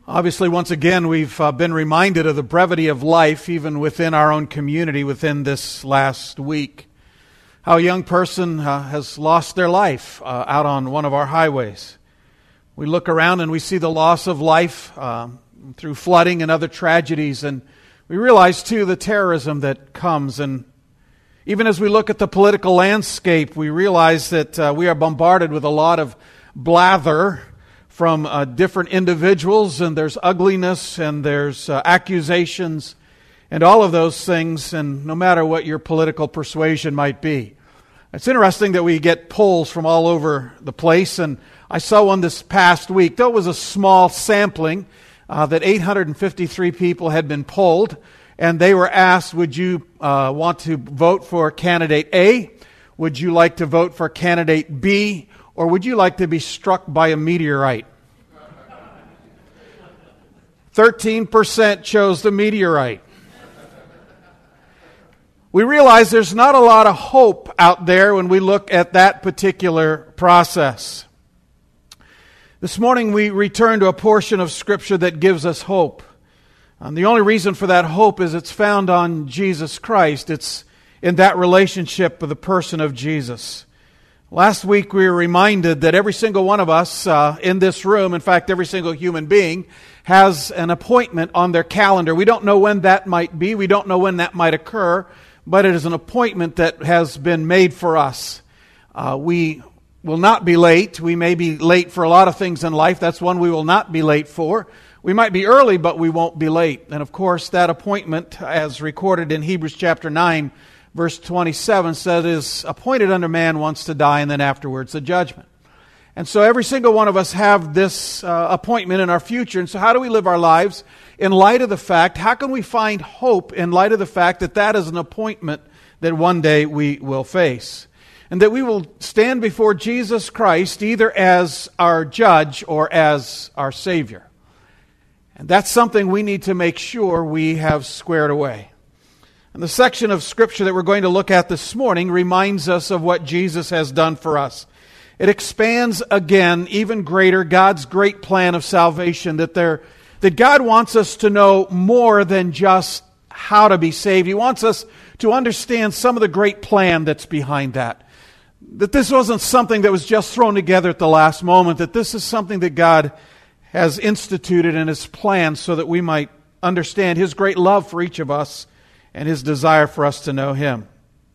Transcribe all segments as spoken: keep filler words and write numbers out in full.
Obviously, once again, we've uh, been reminded of the brevity of life, even within our own community, within this last week. How a young person uh, has lost their life uh, out on one of our highways. We look around and we see the loss of life uh, through flooding and other tragedies, and we realize, too, the terrorism that comes. And even as we look at the political landscape, we realize that uh, we are bombarded with a lot of blather from uh, different individuals, and there's ugliness, and there's uh, accusations, and all of those things, and no matter what your political persuasion might be. It's interesting that we get polls from all over the place, and I saw one this past week. Though it was a small sampling, uh, that eight hundred fifty-three people had been polled, and they were asked, would you uh, want to vote for candidate A? Would you like to vote for candidate B? Or would you like to be struck by a meteorite? thirteen percent chose the meteorite. We realize there's not a lot of hope out there when we look at that particular process. This morning we return to a portion of Scripture that gives us hope. And the only reason for that hope is it's found on Jesus Christ. It's in that relationship with the person of Jesus. Last week we were reminded that every single one of us uh, in this room, in fact every single human being, has an appointment on their calendar. We don't know when that might be. We don't know when that might occur, but it is an appointment that has been made for us. Uh, we will not be late. We may be late for a lot of things in life. That's one we will not be late for. We might be early, but we won't be late. And of course, that appointment, as recorded in Hebrews chapter nine, verse twenty-seven, says, it is appointed unto man once to die, and then afterwards the judgment. And so every single one of us have this uh, appointment in our future. And so how do we live our lives in light of the fact, how can we find hope in light of the fact that that is an appointment that one day we will face? And that we will stand before Jesus Christ either as our judge or as our Savior. And that's something we need to make sure we have squared away. And the section of Scripture that we're going to look at this morning reminds us of what Jesus has done for us. It expands again, even greater, God's great plan of salvation, that there, that God wants us to know more than just how to be saved. He wants us to understand some of the great plan that's behind that. That this wasn't something that was just thrown together at the last moment, that this is something that God has instituted in His plan so that we might understand His great love for each of us and His desire for us to know Him.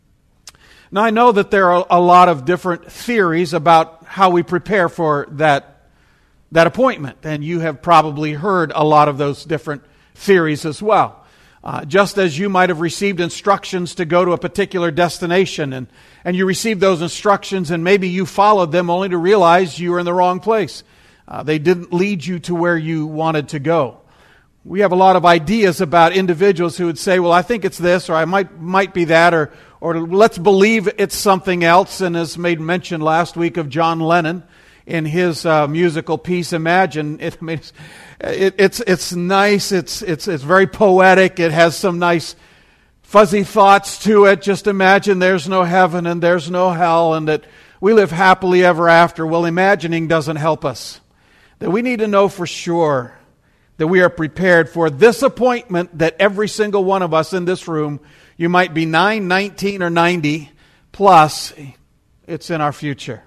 Now, I know that there are a lot of different theories about how we prepare for that, that appointment, and you have probably heard a lot of those different theories as well. Uh, just as you might have received instructions to go to a particular destination, and, and you received those instructions, and maybe you followed them only to realize you were in the wrong place. Uh, they didn't lead you to where you wanted to go. We have a lot of ideas about individuals who would say, well, I think it's this, or I might might be that, or or let's believe it's something else. And as made mention last week of John Lennon in his uh, musical piece, Imagine. It, I mean, it's, it, it's it's nice. It's it's it's very poetic. It has some nice fuzzy thoughts to it. Just imagine there's no heaven and there's no hell, and that we live happily ever after. Well, imagining doesn't help us. That we need to know for sure that we are prepared for this appointment that every single one of us in this room, you might be nine, nineteen, or ninety, plus it's in our future.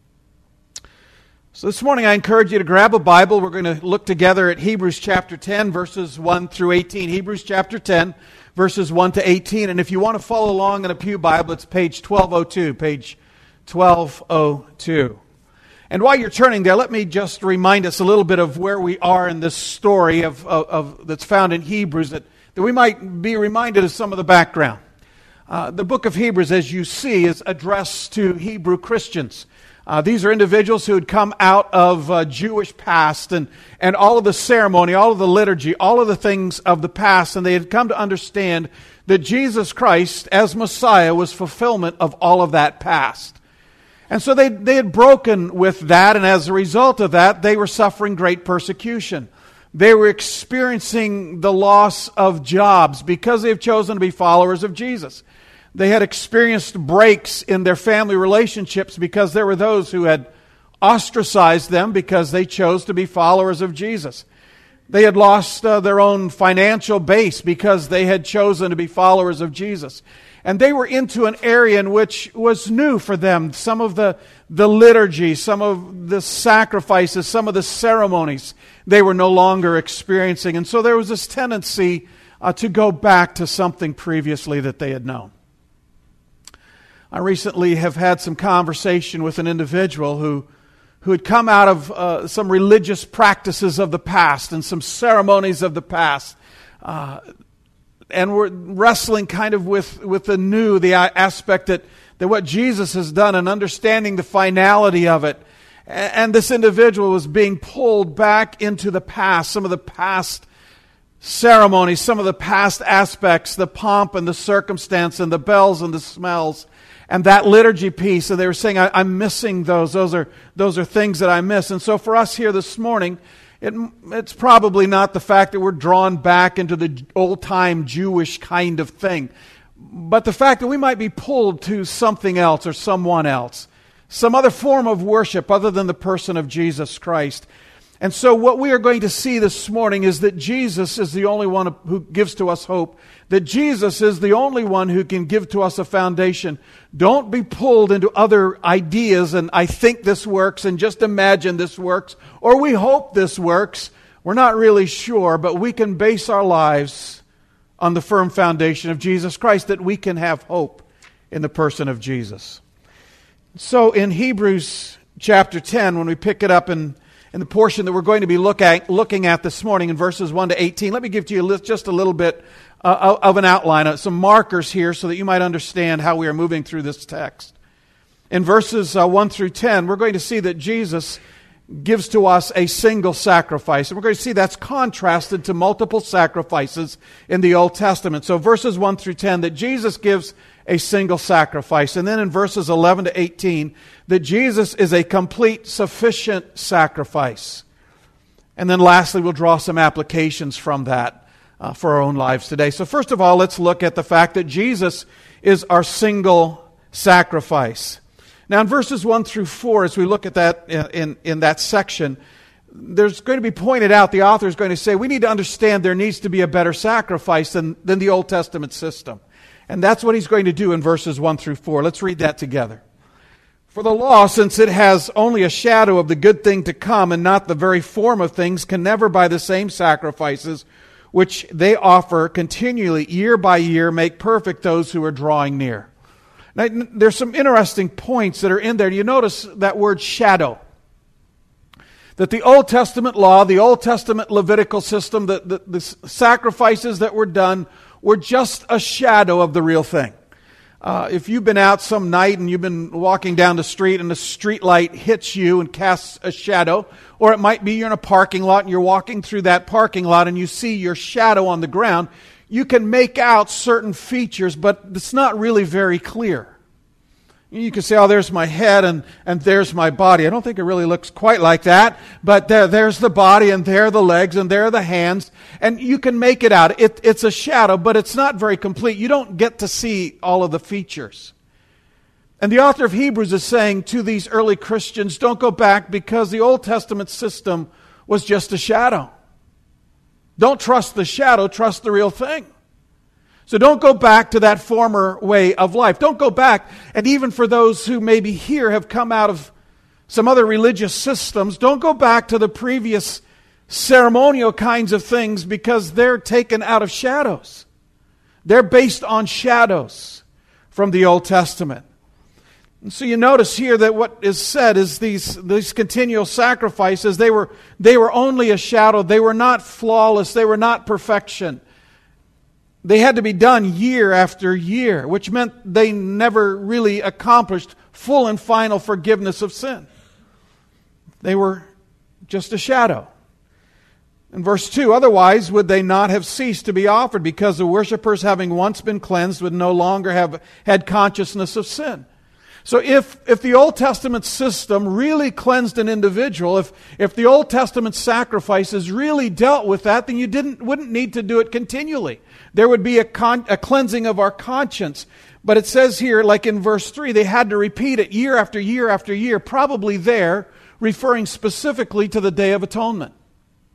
So this morning I encourage you to grab a Bible. We're going to look together at Hebrews chapter ten, verses one through eighteen. Hebrews chapter ten, verses one to eighteen. And if you want to follow along in a pew Bible, it's page twelve oh two, page twelve oh two. And while you're turning there, let me just remind us a little bit of where we are in this story of, of, of that's found in Hebrews, that, that we might be reminded of some of the background. Uh, the book of Hebrews, as you see, is addressed to Hebrew Christians. Uh, these are individuals who had come out of uh, Jewish past and, and all of the ceremony, all of the liturgy, all of the things of the past, and they had come to understand that Jesus Christ, as Messiah, was fulfillment of all of that past. And so they, they had broken with that, and as a result of that, they were suffering great persecution. They were experiencing the loss of jobs because they have chosen to be followers of Jesus. They had experienced breaks in their family relationships because there were those who had ostracized them because they chose to be followers of Jesus. They had lost uh, their own financial base because they had chosen to be followers of Jesus. And they were into an area in which was new for them. Some of the, the liturgy, some of the sacrifices, some of the ceremonies they were no longer experiencing. And so there was this tendency uh, to go back to something previously that they had known. I recently have had some conversation with an individual who who had come out of uh, some religious practices of the past and some ceremonies of the past, uh, and were wrestling kind of with, with the new, the aspect that, that what Jesus has done and understanding the finality of it. And this individual was being pulled back into the past, some of the past ceremonies, some of the past aspects, the pomp and the circumstance and the bells and the smells. And that liturgy piece, and they were saying, I, I'm missing those. Those are those are things that I miss. And so for us here this morning, it, it's probably not the fact that we're drawn back into the old-time Jewish kind of thing, but the fact that we might be pulled to something else or someone else, some other form of worship other than the person of Jesus Christ. And so what we are going to see this morning is that Jesus is the only one who gives to us hope, that Jesus is the only one who can give to us a foundation. Don't be pulled into other ideas and I think this works and just imagine this works or we hope this works. We're not really sure, but we can base our lives on the firm foundation of Jesus Christ, that we can have hope in the person of Jesus. So in Hebrews chapter ten, when we pick it up in In the portion that we're going to be look at, looking at this morning in verses one to eighteen, let me give to you just a little bit uh, of an outline, uh, some markers here so that you might understand how we are moving through this text. In verses uh, one through ten, we're going to see that Jesus gives to us a single sacrifice. And we're going to see that's contrasted to multiple sacrifices in the Old Testament. So verses one through ten, that Jesus gives a single sacrifice. And then in verses eleven to eighteen, that Jesus is a complete, sufficient sacrifice. And then lastly, we'll draw some applications from that uh, for our own lives today. So first of all, let's look at the fact that Jesus is our single sacrifice. Now in verses one through four, as we look at that in, in, in that section, there's going to be pointed out, the author is going to say, we need to understand there needs to be a better sacrifice than, than the Old Testament system. And that's what he's going to do in verses one through four. Let's read that together. For the law, since it has only a shadow of the good thing to come and not the very form of things, can never by the same sacrifices which they offer continually year by year make perfect those who are drawing near. Now, there's some interesting points that are in there. You notice that word shadow. That the Old Testament law, the Old Testament Levitical system, the, the, the sacrifices that were done were just a shadow of the real thing. Uh, if you've been out some night and you've been walking down the street and a street light hits you and casts a shadow, or it might be you're in a parking lot and you're walking through that parking lot and you see your shadow on the ground, you can make out certain features, but it's not really very clear. You can say, oh, there's my head and, and there's my body. I don't think it really looks quite like that, but there, there's the body and there are the legs and there are the hands, and you can make it out. It, it's a shadow, but it's not very complete. You don't get to see all of the features. And the author of Hebrews is saying to these early Christians, don't go back because the Old Testament system was just a shadow. Don't trust the shadow, trust the real thing. So don't go back to that former way of life. Don't go back, and even for those who maybe here have come out of some other religious systems, don't go back to the previous ceremonial kinds of things because they're taken out of shadows. They're based on shadows from the Old Testament. And so you notice here that what is said is these, these continual sacrifices, they were, they were only a shadow. They were not flawless. They were not perfection. They had to be done year after year, which meant they never really accomplished full and final forgiveness of sin. They were just a shadow. In verse two, otherwise would they not have ceased to be offered, because the worshippers, having once been cleansed, would no longer have had consciousness of sin. So if, if the Old Testament system really cleansed an individual, if, if the Old Testament sacrifices really dealt with that, then you didn't wouldn't need to do it continually. There would be a, con, a cleansing of our conscience. But it says here, like in verse three, they had to repeat it year after year after year, probably there, referring specifically to the Day of Atonement.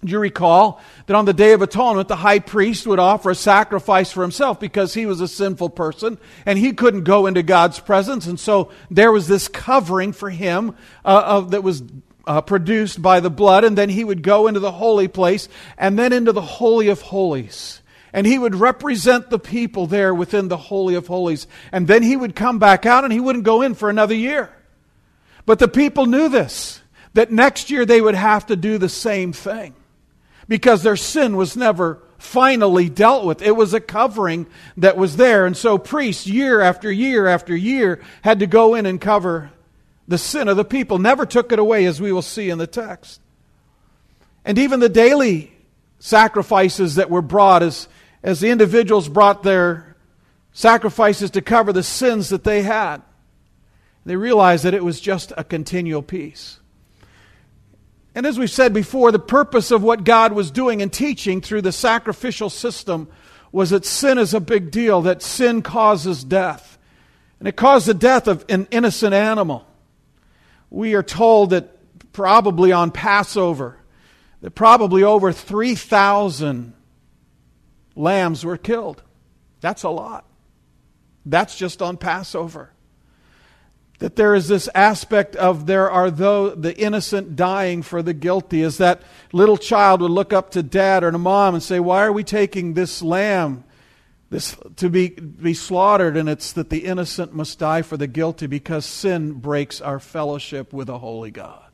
You recall that on the Day of Atonement, the high priest would offer a sacrifice for himself because he was a sinful person and he couldn't go into God's presence. And so there was this covering for him uh, of, that was uh, produced by the blood. And then he would go into the holy place and then into the Holy of Holies. And he would represent the people there within the Holy of Holies. And then he would come back out and he wouldn't go in for another year. But the people knew this, that next year they would have to do the same thing, because their sin was never finally dealt with. It was a covering that was there. And so priests, year after year after year, had to go in and cover the sin of the people. Never took it away, as we will see in the text. And even the daily sacrifices that were brought, as, as the individuals brought their sacrifices to cover the sins that they had, they realized that it was just a continual piece. And as we've said before, the purpose of what God was doing and teaching through the sacrificial system was that sin is a big deal, that sin causes death. And it caused the death of an innocent animal. We are told that probably on Passover, that probably over three thousand lambs were killed. That's a lot. That's just on Passover. That there is this aspect of there are those, the innocent dying for the guilty, as that little child would look up to dad or to mom and say, why are we taking this lamb this to be, be slaughtered? And it's that the innocent must die for the guilty, because sin breaks our fellowship with a holy God.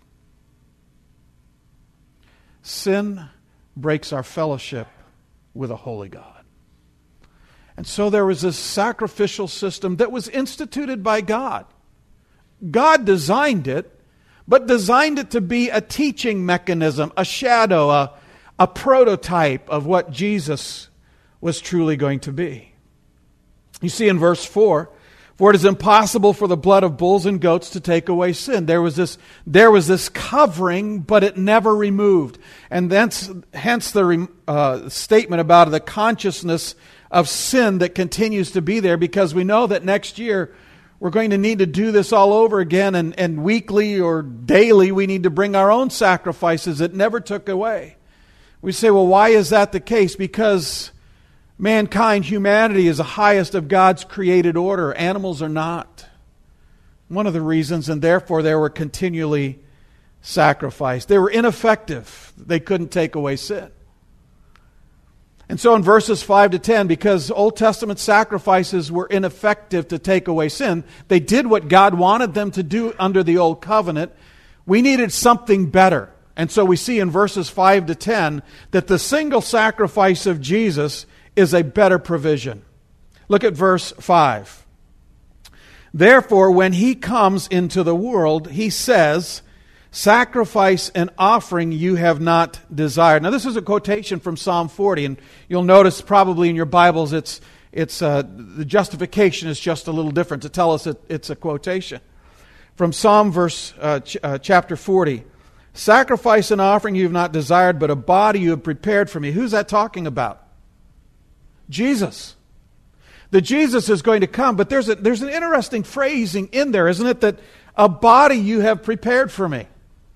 Sin breaks our fellowship with a holy God. And so there was this sacrificial system that was instituted by God. God designed it, but designed it to be a teaching mechanism, a shadow, a, a prototype of what Jesus was truly going to be. You see in verse four, for it is impossible for the blood of bulls and goats to take away sin. There was this, there was this covering, but it never removed. And thence, hence the uh, statement about the consciousness of sin that continues to be there, because we know that next year we're going to need to do this all over again, and, and weekly or daily we need to bring our own sacrifices. It never took away. We say, well, why is that the case? Because mankind, humanity, is the highest of God's created order. Animals are not. One of the reasons, and therefore they were continually sacrificed. They were ineffective. They couldn't take away sin. And so in verses five to ten, because Old Testament sacrifices were ineffective to take away sin, they did what God wanted them to do under the Old Covenant. We needed something better. And so we see in verses five to ten that the single sacrifice of Jesus is a better provision. Look at verse five. Therefore, when he comes into the world, he says, sacrifice and offering you have not desired. Now this is a quotation from Psalm forty, and you'll notice probably in your Bibles it's it's uh, the justification is just a little different to tell us it, it's a quotation. From Psalm verse uh, ch- uh, chapter forty. Sacrifice and offering you have not desired, but a body you have prepared for me. Who's that talking about? Jesus. The Jesus is going to come, but there's a, there's an interesting phrasing in there, isn't it? That a body you have prepared for me.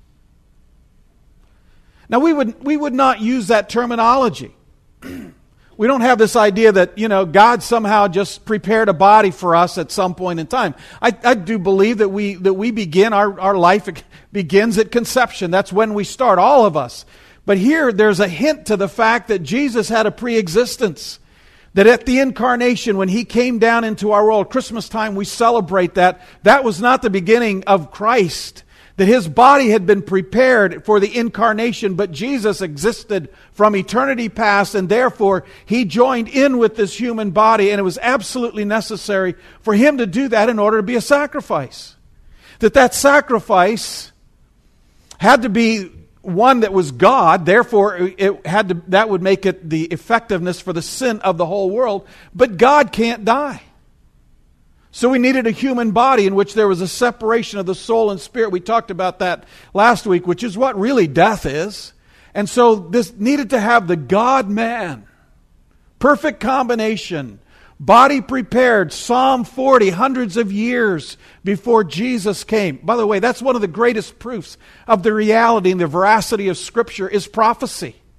Now, we would we would not use that terminology. We don't have this idea that, you know, God somehow just prepared a body for us at some point in time. I, I do believe that we that we begin, our, our life begins at conception. That's when we start, all of us. But here, there's a hint to the fact that Jesus had a pre-existence. That at the incarnation, when he came down into our world, Christmas time, we celebrate that. That was not the beginning of Christ. That his body had been prepared for the incarnation, but Jesus existed from eternity past, and therefore he joined in with this human body, and it was absolutely necessary for him to do that in order to be a sacrifice. That that sacrifice had to be one that was God, therefore it had to, that would make it the effectiveness for the sin of the whole world. But God can't die. So we needed a human body in which there was a separation of the soul and spirit. We talked about that last week, which is what really death is. And so this needed to have the God-man. Perfect combination. Body prepared. Psalm forty, hundreds of years before Jesus came. By the way, that's one of the greatest proofs of the reality and the veracity of Scripture is prophecy.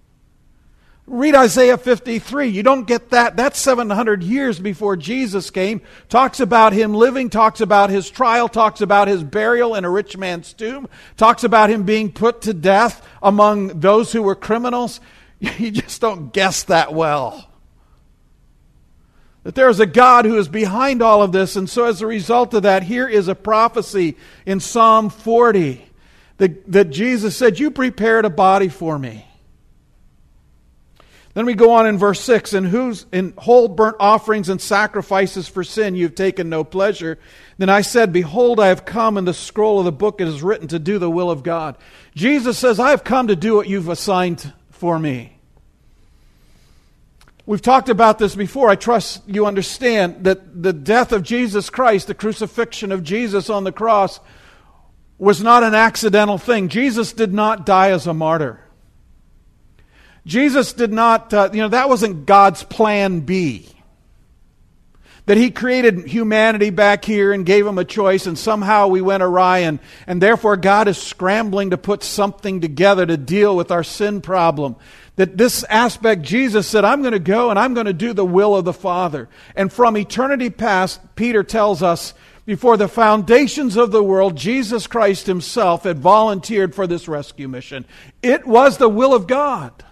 Read Isaiah fifty-three. You don't get that. That's seven hundred years before Jesus came. Talks about him living, talks about his trial, talks about his burial in a rich man's tomb, talks about him being put to death among those who were criminals. You just don't guess that well. That there is a God who is behind all of this, and so as a result of that, here is a prophecy in Psalm forty that, that Jesus said, you prepared a body for me. Then we go on in verse six, in whose in whole burnt offerings and sacrifices for sin you've taken no pleasure. Then I said, behold, I have come, in the scroll of the book it is written to do the will of God. Jesus says, I have come to do what you've assigned for me. We've talked about this before. I trust you understand that the death of Jesus Christ, the crucifixion of Jesus on the cross, was not an accidental thing. Jesus did not die as a martyr. Jesus did not, uh, you know, that wasn't God's plan B. That he created humanity back here and gave them a choice, and somehow we went awry, and, and therefore God is scrambling to put something together to deal with our sin problem. That this aspect, Jesus said, I'm going to go and I'm going to do the will of the Father. And from eternity past, Peter tells us, before the foundations of the world, Jesus Christ himself had volunteered for this rescue mission. It was the will of God.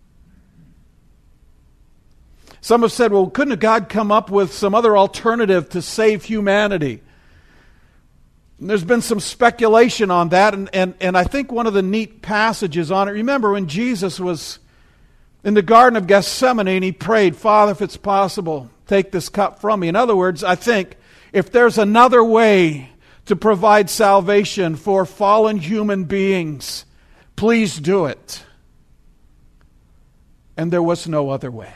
Some have said, well, couldn't God come up with some other alternative to save humanity? And there's been some speculation on that, and, and, and I think one of the neat passages on it, remember when Jesus was in the Garden of Gethsemane and he prayed, Father, if it's possible, take this cup from me. In other words, I think if there's another way to provide salvation for fallen human beings, please do it. And there was no other way.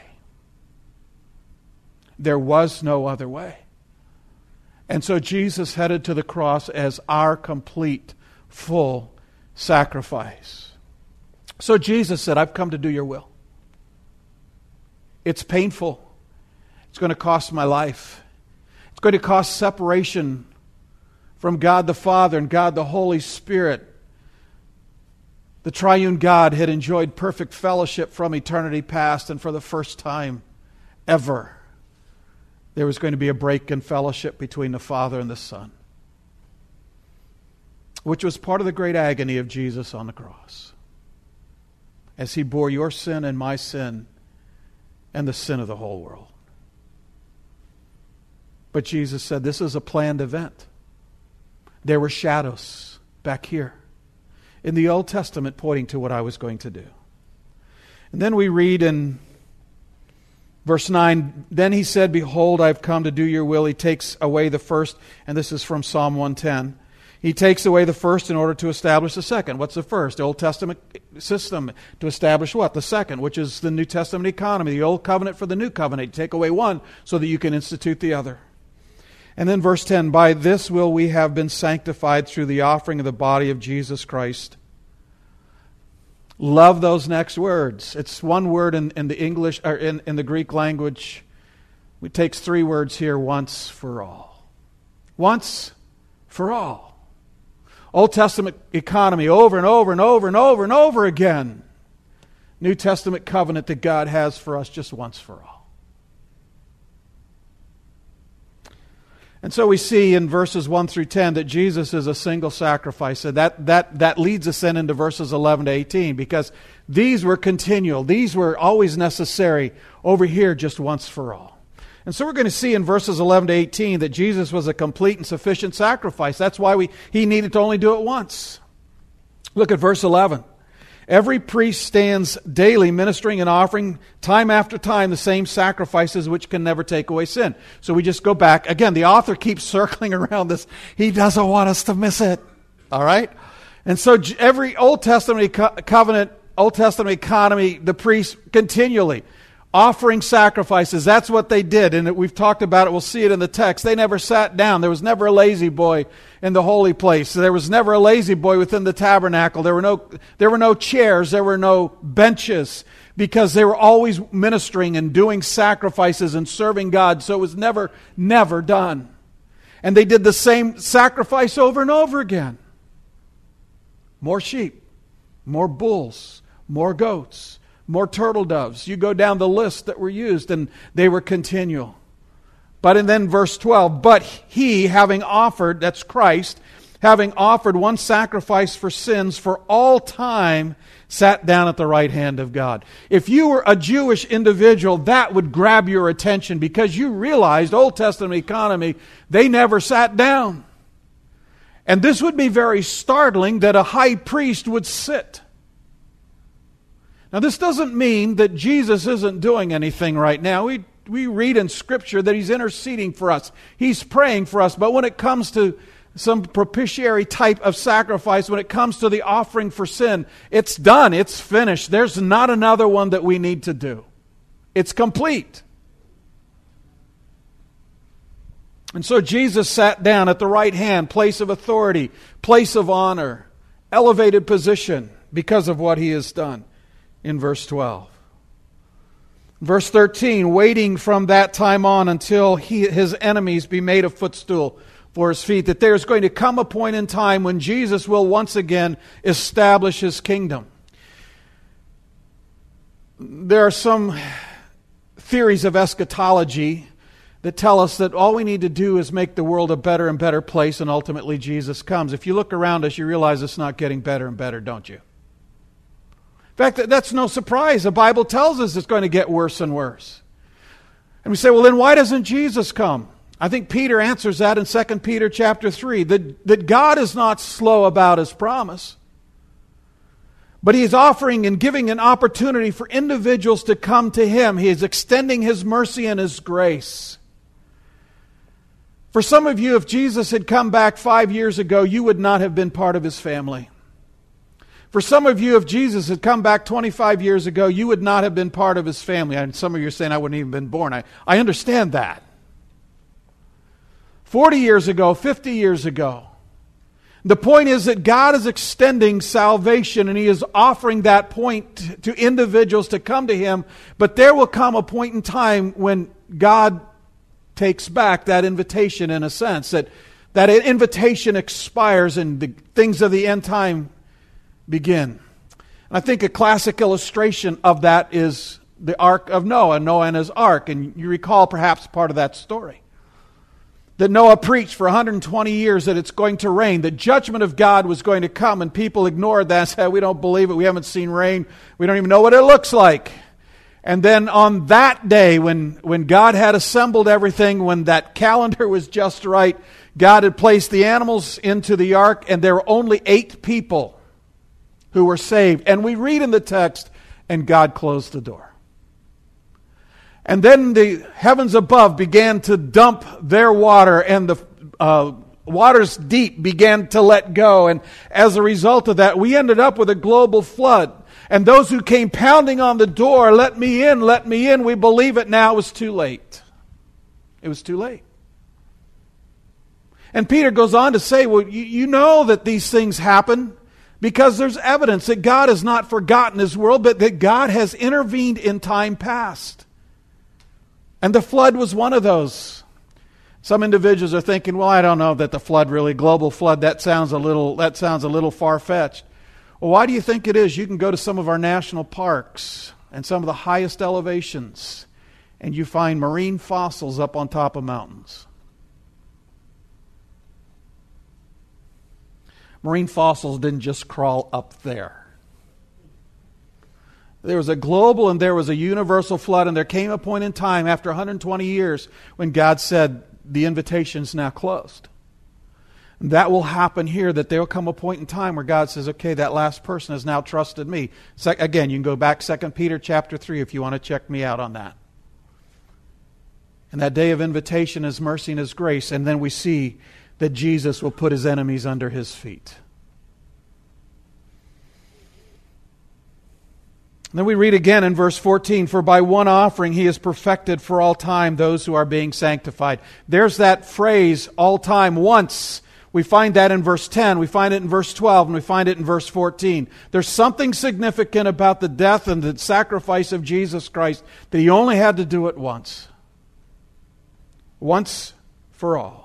There was no other way. And so Jesus headed to the cross as our complete, full sacrifice. So Jesus said, I've come to do your will. It's painful. It's going to cost my life. It's going to cost separation from God the Father and God the Holy Spirit. The triune God had enjoyed perfect fellowship from eternity past, and for the first time ever, there was going to be a break in fellowship between the Father and the Son, which was part of the great agony of Jesus on the cross, as he bore your sin and my sin and the sin of the whole world. But Jesus said, this is a planned event. There were shadows back here in the Old Testament pointing to what I was going to do. And then we read in verse nine, then he said, behold, I've come to do your will. He takes away the first, and this is from Psalm one ten. He takes away the first in order to establish the second. What's the first? The Old Testament system to establish what? The second, which is the New Testament economy, the Old Covenant for the New Covenant. You take away one so that you can institute the other. And then verse ten, by this will we have been sanctified through the offering of the body of Jesus Christ. Love those next words. It's one word in, in the English or in, in the Greek language. It takes three words here, once for all. Once for all. Old Testament economy over and over and over and over and over again. New Testament covenant that God has for us just once for all. And so we see in verses one through ten that Jesus is a single sacrifice. So that, that, that leads us then into verses eleven to eighteen, because these were continual. These were always necessary. Over here, just once for all. And so we're going to see in verses eleven to eighteen that Jesus was a complete and sufficient sacrifice. That's why we, he needed to only do it once. Look at verse eleven. Every priest stands daily ministering and offering time after time the same sacrifices which can never take away sin. So we just go back. Again, the author keeps circling around this. He doesn't want us to miss it. All right? And so every Old Testament covenant, Old Testament economy, the priests continually offering sacrifices. That's what they did. And we've talked about it. We'll see it in the text. They never sat down. There was never a lazy boy in the holy place. There was never a lazy boy within the tabernacle. There were no, there were no chairs. There were no benches, because they were always ministering and doing sacrifices and serving God. So it was never, never done. And they did the same sacrifice over and over again. More sheep, more bulls, more goats, more turtle doves. You go down the list that were used, and they were continual. But and then verse twelve, but he, having offered, that's Christ, having offered one sacrifice for sins for all time, sat down at the right hand of God. If you were a Jewish individual, that would grab your attention because you realized Old Testament economy, they never sat down. And this would be very startling that a high priest would sit. Now this doesn't mean that Jesus isn't doing anything right now. We we read in Scripture that He's interceding for us. He's praying for us. But when it comes to some propitiatory type of sacrifice, when it comes to the offering for sin, it's done. It's finished. There's not another one that we need to do. It's complete. And so Jesus sat down at the right hand, place of authority, place of honor, elevated position because of what He has done in verse twelve. Verse thirteen, waiting from that time on until he, his enemies be made a footstool for His feet, that there's going to come a point in time when Jesus will once again establish His kingdom. There are some theories of eschatology that tell us that all we need to do is make the world a better and better place, and ultimately Jesus comes. If you look around us, you realize it's not getting better and better, don't you? In fact, that's no surprise. The Bible tells us it's going to get worse and worse. And we say, well, then why doesn't Jesus come? I think Peter answers that in Second Peter chapter three, that, that God is not slow about His promise, but He is offering and giving an opportunity for individuals to come to Him. He is extending His mercy and His grace. For some of you, if Jesus had come back five years ago, you would not have been part of His family. For some of you, if Jesus had come back twenty-five years ago, you would not have been part of His family. And some of you are saying, I wouldn't even been born. I, I understand that. forty years ago, fifty years ago. The point is that God is extending salvation, and He is offering that point to individuals to come to Him. But there will come a point in time when God takes back that invitation, in a sense, that that invitation expires and the things of the end time begin. And I think a classic illustration of that is the Ark of Noah, Noah and his ark. And you recall perhaps part of that story. That Noah preached for one hundred twenty years that it's going to rain. The judgment of God was going to come, and people ignored that and said, we don't believe it, we haven't seen rain, we don't even know what it looks like. And then on that day, when, when God had assembled everything, when that calendar was just right, God had placed the animals into the ark, and there were only eight people who were saved. And we read in the text, and God closed the door. And then the heavens above began to dump their water, and the uh, waters deep began to let go. And as a result of that, we ended up with a global flood. And those who came pounding on the door, let me in, let me in, we believe it now, it was too late. It was too late. And Peter goes on to say, well, you, you know that these things happen because there's evidence that God has not forgotten His world, but that God has intervened in time past. And the flood was one of those. Some individuals are thinking, well, I don't know that the flood really, global flood, that sounds a little, that sounds a little far-fetched. Well, why do you think it is? You can go to some of our national parks and some of the highest elevations, and you find marine fossils up on top of mountains. Marine fossils didn't just crawl up there. There was a global and there was a universal flood, and there came a point in time after one hundred twenty years when God said, the invitation's now closed. And that will happen here, that there will come a point in time where God says, okay, that last person has now trusted me. Se- again, you can go back Second Peter chapter three if you want to check me out on that. And that day of invitation is mercy and His grace, and then we see that Jesus will put His enemies under His feet. And then we read again in verse fourteen, for by one offering He has perfected for all time those who are being sanctified. There's that phrase, all time, once. We find that in verse ten, we find it in verse twelve, and we find it in verse fourteen. There's something significant about the death and the sacrifice of Jesus Christ that He only had to do it once. Once for all.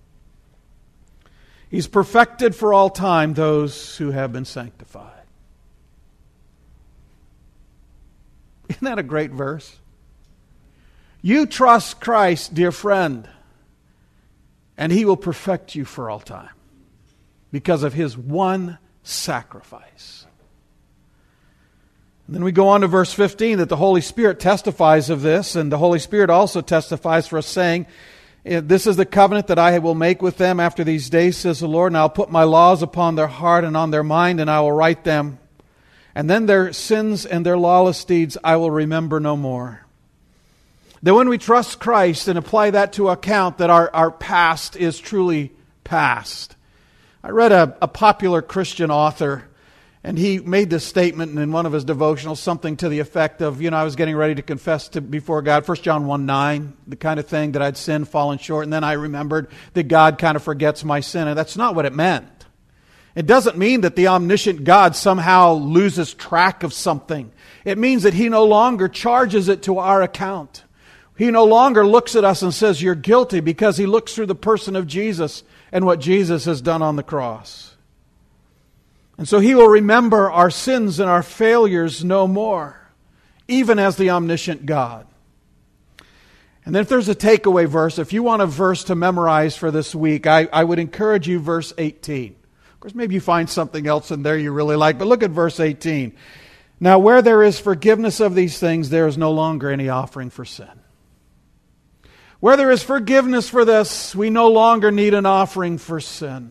He's perfected for all time those who have been sanctified. Isn't that a great verse? You trust Christ, dear friend, and He will perfect you for all time because of His one sacrifice. And then we go on to verse fifteen, that the Holy Spirit testifies of this, and the Holy Spirit also testifies for us, saying, this is the covenant that I will make with them after these days, says the Lord, and I'll put my laws upon their heart and on their mind, and I will write them. And then their sins and their lawless deeds I will remember no more. That when we trust Christ and apply that to account, that our, our past is truly past. I read a, a popular Christian author, and he made this statement in one of his devotionals, something to the effect of, you know, I was getting ready to confess to before God, First John one nine, the kind of thing that I'd sinned, fallen short, and then I remembered that God kind of forgets my sin. And that's not what it meant. It doesn't mean that the omniscient God somehow loses track of something. It means that He no longer charges it to our account. He no longer looks at us and says, you're guilty, because He looks through the person of Jesus and what Jesus has done on the cross. And so He will remember our sins and our failures no more, even as the omniscient God. And then if there's a takeaway verse, if you want a verse to memorize for this week, I, I would encourage you verse eighteen. Of course, maybe you find something else in there you really like, but look at verse eighteen. Now, where there is forgiveness of these things, there is no longer any offering for sin. Where there is forgiveness for this, we no longer need an offering for sin.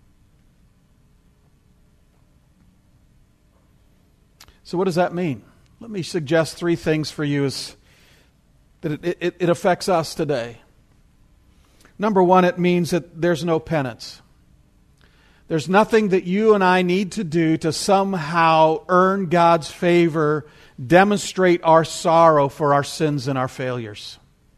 So what does that mean? Let me suggest three things for you as, that it, it, it affects us today. Number one, it means that there's no penance. There's nothing that you and I need to do to somehow earn God's favor, demonstrate our sorrow for our sins and our failures.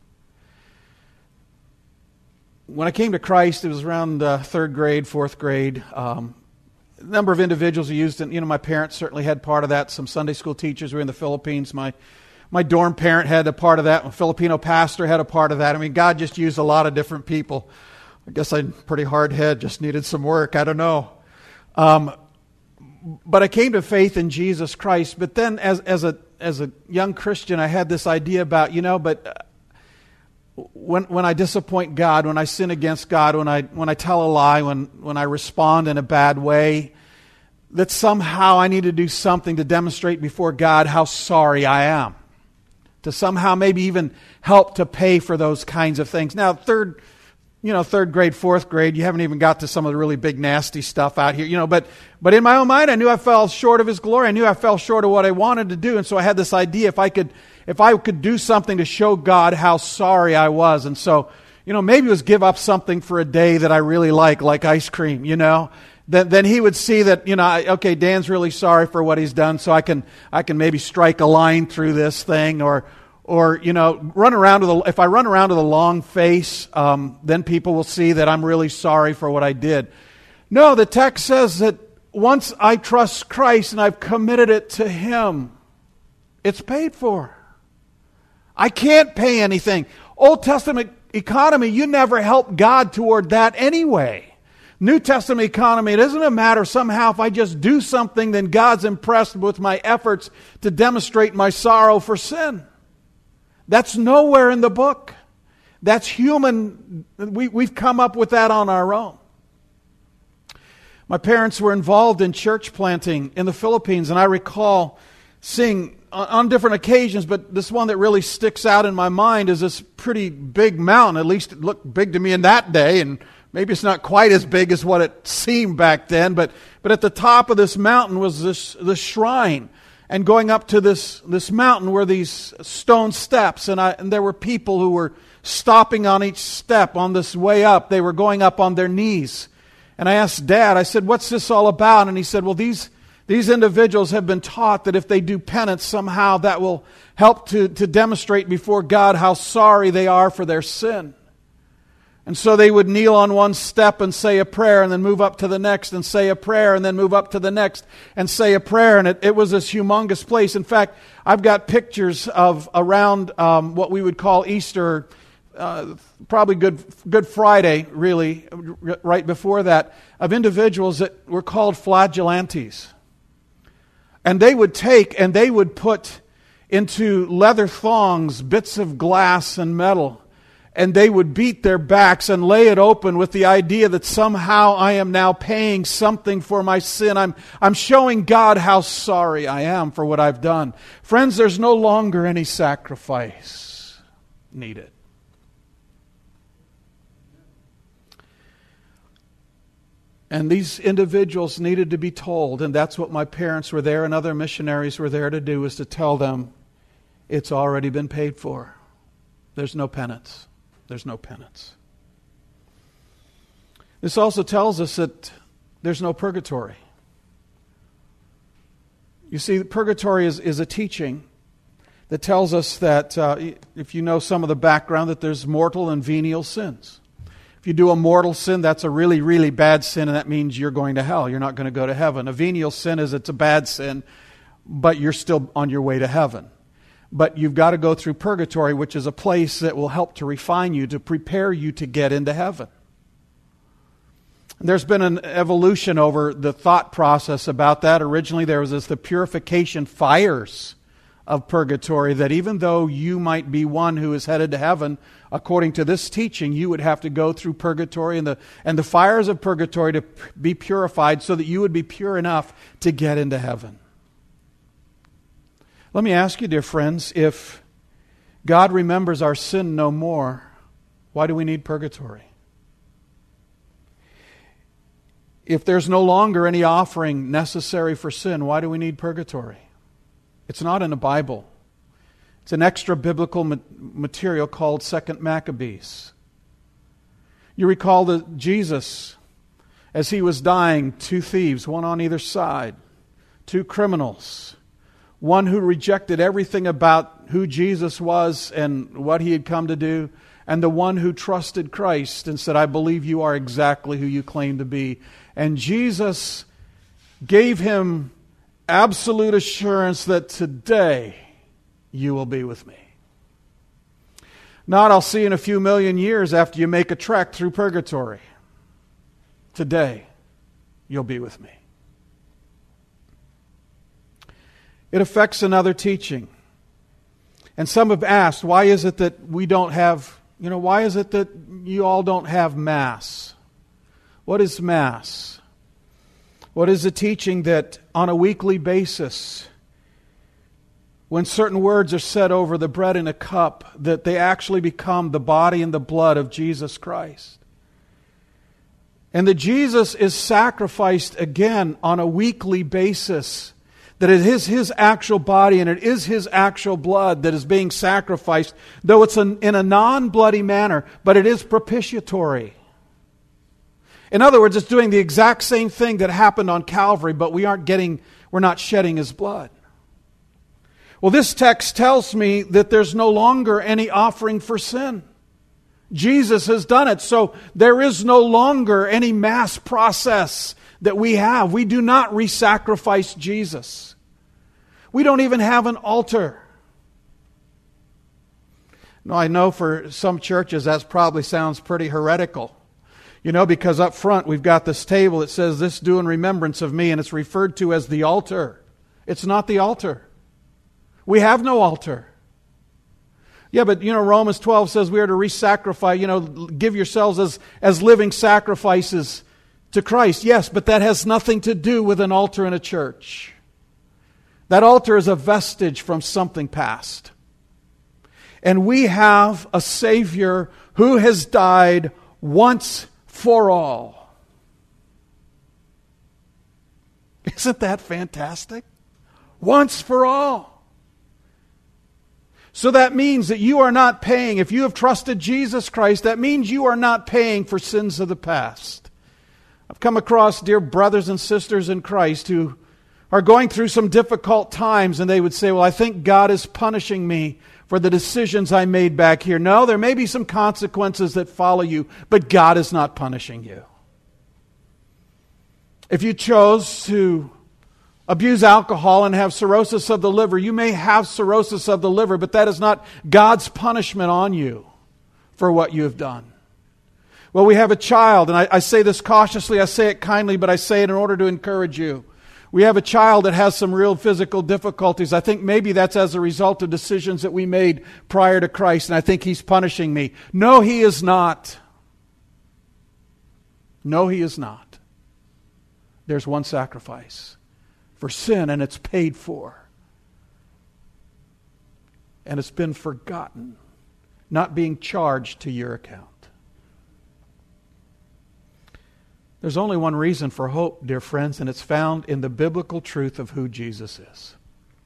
When I came to Christ, it was around uh, third grade, fourth grade. Um, a number of individuals who used it. You know, my parents certainly had part of that. Some Sunday school teachers were in the Philippines. My my dorm parent had a part of that. A Filipino pastor had a part of that. I mean, God just used a lot of different people. I guess I'm pretty hard head, just needed some work. I don't know. Um, but I came to faith in Jesus Christ. But then as as a as a young Christian, I had this idea about, you know, but when when I disappoint God, when I sin against God, when I when I tell a lie, when when I respond in a bad way, that somehow I need to do something to demonstrate before God how sorry I am. To somehow maybe even help to pay for those kinds of things. Now, third You know, third grade, fourth grade, you haven't even got to some of the really big, nasty stuff out here. You know, but but in my own mind, I knew I fell short of His glory. I knew I fell short of what I wanted to do. And so I had this idea, if I could if I could do something to show God how sorry I was. And so, you know, maybe it was give up something for a day that I really like, like ice cream, you know. Then, then He would see that, you know, I, okay, Dan's really sorry for what he's done, so I can I can maybe strike a line through this thing, or Or, you know, run around with a, if I run around with a long face, um, then people will see that I'm really sorry for what I did. No, the text says that once I trust Christ and I've committed it to Him, it's paid for. I can't pay anything. Old Testament economy, you never help God toward that anyway. New Testament economy, it isn't a matter somehow if I just do something, then God's impressed with my efforts to demonstrate my sorrow for sin. That's nowhere in the book. That's human. We, we've come up with that on our own. My parents were involved in church planting in the Philippines, and I recall seeing on, on different occasions, but this one that really sticks out in my mind is this pretty big mountain. At least it looked big to me in that day, and maybe it's not quite as big as what it seemed back then, but, but at the top of this mountain was this, this shrine. And going up to this, this mountain were these stone steps, and, I, and there were people who were stopping on each step on this way up. They were going up on their knees. And I asked Dad, I said, what's this all about? And he said, well, these, these individuals have been taught that if they do penance, somehow that will help to, to demonstrate before God how sorry they are for their sin. And so they would kneel on one step and say a prayer, and then move up to the next and say a prayer, and then move up to the next and say a prayer. And it, it was this humongous place. In fact, I've got pictures of around um, what we would call Easter, uh, probably Good Good Friday, really, r- right before that, of individuals that were called flagellantes. And they would take and they would put into leather thongs, bits of glass and metal, and they would beat their backs and lay it open with the idea that somehow I am now paying something for my sin. I'm, I'm showing God how sorry I am for what I've done. Friends, there's no longer any sacrifice needed. And these individuals needed to be told, and that's what my parents were there and other missionaries were there to do, is to tell them, it's already been paid for. There's no penance. There's no penance. This also tells us that there's no purgatory. You see, purgatory is, is a teaching that tells us that, uh, if you know some of the background, that there's mortal and venial sins. If you do a mortal sin, that's a really, really bad sin, and that means you're going to hell. You're not going to go to heaven. A venial sin is it's a bad sin, but you're still on your way to heaven. But you've got to go through purgatory, which is a place that will help to refine you, to prepare you to get into heaven. There's been an evolution over the thought process about that. Originally, there was this, the purification fires of purgatory, that even though you might be one who is headed to heaven, according to this teaching, you would have to go through purgatory and the, and the fires of purgatory to be purified so that you would be pure enough to get into heaven. Let me ask you, dear friends, if God remembers our sin no more, why do we need purgatory? If there's no longer any offering necessary for sin, why do we need purgatory? It's not in the Bible. It's an extra biblical material called Second Maccabees. You recall that Jesus, as he was dying, two thieves, one on either side, two criminals, one who rejected everything about who Jesus was and what he had come to do, and the one who trusted Christ and said, I believe you are exactly who you claim to be. And Jesus gave him absolute assurance that today you will be with me. Not I'll see in a few million years after you make a trek through purgatory. Today you'll be with me. It affects another teaching. And some have asked, why is it that we don't have, you know, why is it that you all don't have Mass? What is Mass? What is the teaching that on a weekly basis, when certain words are said over the bread in a cup, that they actually become the body and the blood of Jesus Christ? And that Jesus is sacrificed again on a weekly basis. That it is His actual body and it is His actual blood that is being sacrificed, though it's in a non-bloody manner, but it is propitiatory. In other words, it's doing the exact same thing that happened on Calvary, but we aren't getting, we're not shedding His blood. Well, this text tells me that there's no longer any offering for sin. Jesus has done it, so there is no longer any mass process that we have. We do not re-sacrifice Jesus. We don't even have an altar. Now, I know for some churches that probably sounds pretty heretical. You know, because up front we've got this table that says, this do in remembrance of me, and it's referred to as the altar. It's not the altar. We have no altar. Yeah, but you know, Romans twelve says we are to re-sacrifice, you know, give yourselves as, as living sacrifices to Christ. Yes, but that has nothing to do with an altar in a church. That altar is a vestige from something past. And we have a Savior who has died once for all. Isn't that fantastic? Once for all. So that means that you are not paying, if you have trusted Jesus Christ, that means you are not paying for sins of the past. I've come across dear brothers and sisters in Christ who are going through some difficult times, and they would say, well, I think God is punishing me for the decisions I made back here. No, there may be some consequences that follow you, but God is not punishing you. If you chose to abuse alcohol and have cirrhosis of the liver, you may have cirrhosis of the liver, but that is not God's punishment on you for what you have done. Well, we have a child, and I, I say this cautiously, I say it kindly, but I say it in order to encourage you. We have a child that has some real physical difficulties. I think maybe that's as a result of decisions that we made prior to Christ, and I think He's punishing me. No, He is not. No, He is not. There's one sacrifice for sin, and it's paid for. And it's been forgotten, not being charged to your account. There's only one reason for hope, dear friends, and it's found in the biblical truth of who Jesus is.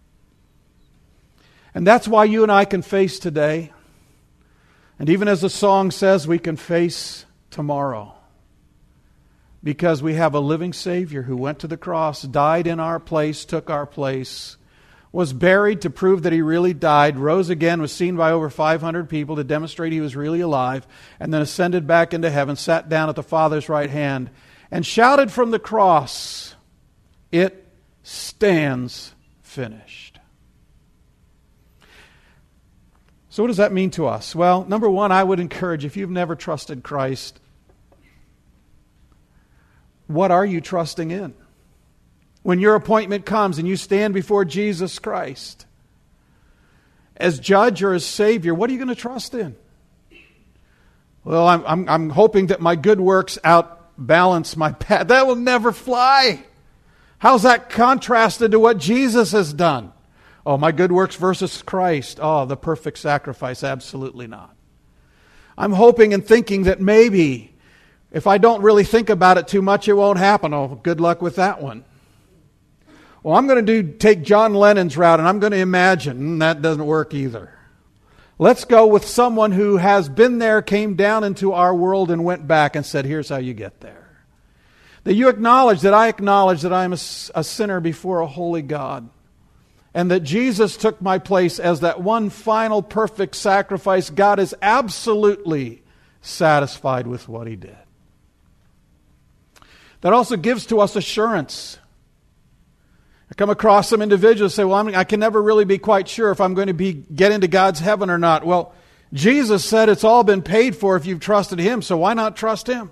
And that's why you and I can face today. And even as the song says, we can face tomorrow. Because we have a living Savior who went to the cross, died in our place, took our place, was buried to prove that He really died, rose again, was seen by over five hundred people to demonstrate He was really alive, and then ascended back into heaven, sat down at the Father's right hand, and shouted from the cross, "It stands finished." So what does that mean to us? Well, number one, I would encourage, if you've never trusted Christ, what are you trusting in? When your appointment comes and you stand before Jesus Christ as judge or as Savior, what are you going to trust in? Well, I'm, I'm, I'm hoping that my good works outbalance my bad. That will never fly. How's that contrasted to what Jesus has done? Oh, my good works versus Christ. Oh, the perfect sacrifice. Absolutely not. I'm hoping and thinking that maybe if I don't really think about it too much, it won't happen. Oh, good luck with that one. Well, I'm going to do take John Lennon's route, and I'm going to imagine mm, that doesn't work either. Let's go with someone who has been there, came down into our world, and went back and said, here's how you get there. That you acknowledge that I acknowledge that I'm a, a sinner before a holy God, and that Jesus took my place as that one final perfect sacrifice. God is absolutely satisfied with what He did. That also gives to us assurance. I come across some individuals who say, well, I'm, I can never really be quite sure if I'm going to be get into God's heaven or not. Well, Jesus said it's all been paid for if you've trusted Him, so why not trust Him?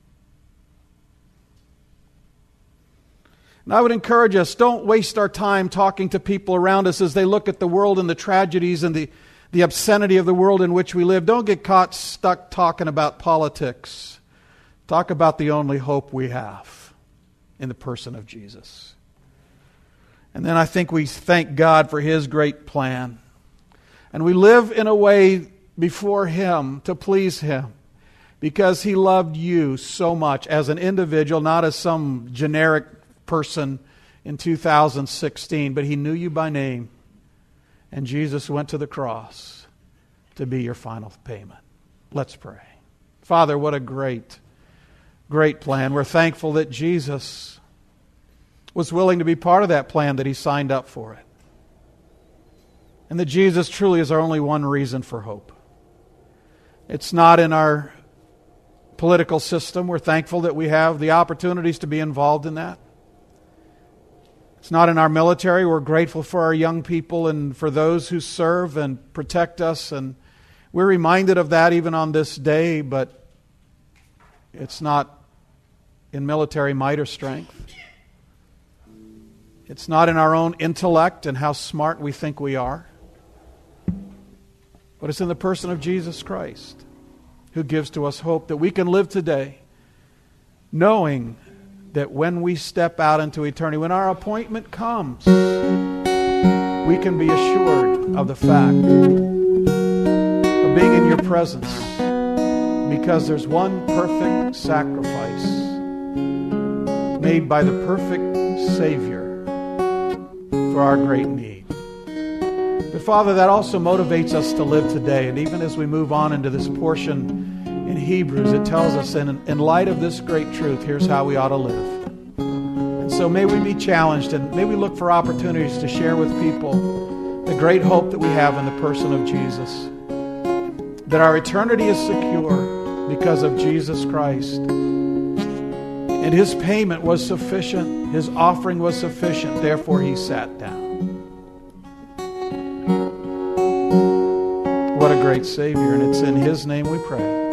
And I would encourage us, don't waste our time talking to people around us as they look at the world and the tragedies and the, the obscenity of the world in which we live. Don't get caught stuck talking about politics. Talk about the only hope we have in the person of Jesus. And then I think we thank God for His great plan. And we live in a way before Him to please Him because He loved you so much as an individual, not as some generic person in two thousand sixteen, but He knew you by name. And Jesus went to the cross to be your final payment. Let's pray. Father, what a great, great plan. We're thankful that Jesus was willing to be part of that plan, that He signed up for it. And that Jesus truly is our only one reason for hope. It's not in our political system. We're thankful that we have the opportunities to be involved in that. It's not in our military. We're grateful for our young people and for those who serve and protect us. And we're reminded of that even on this day, but it's not in military might or strength. It's not in our own intellect and how smart we think we are. But it's in the person of Jesus Christ who gives to us hope that we can live today knowing that when we step out into eternity, when our appointment comes, we can be assured of the fact of being in your presence because there's one perfect sacrifice made by the perfect Savior for our great need. But Father, that also motivates us to live today. And even as we move on into this portion in Hebrews, it tells us in, in light of this great truth, here's how we ought to live. And so may we be challenged and may we look for opportunities to share with people the great hope that we have in the person of Jesus. That our eternity is secure because of Jesus Christ. And His payment was sufficient. His offering was sufficient. Therefore, He sat down. What a great Savior. And it's in His name we pray.